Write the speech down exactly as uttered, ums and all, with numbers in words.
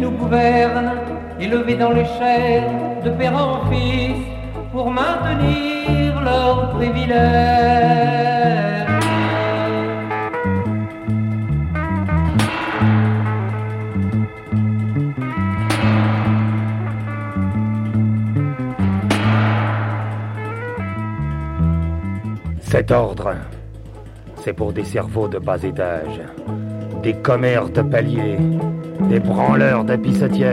nous gouvernent, élevés dans les chairs de père en fils, pour maintenir leurs privilèges. Cet ordre, c'est pour des cerveaux de bas étage, des commères de palier, des branleurs de pissotières.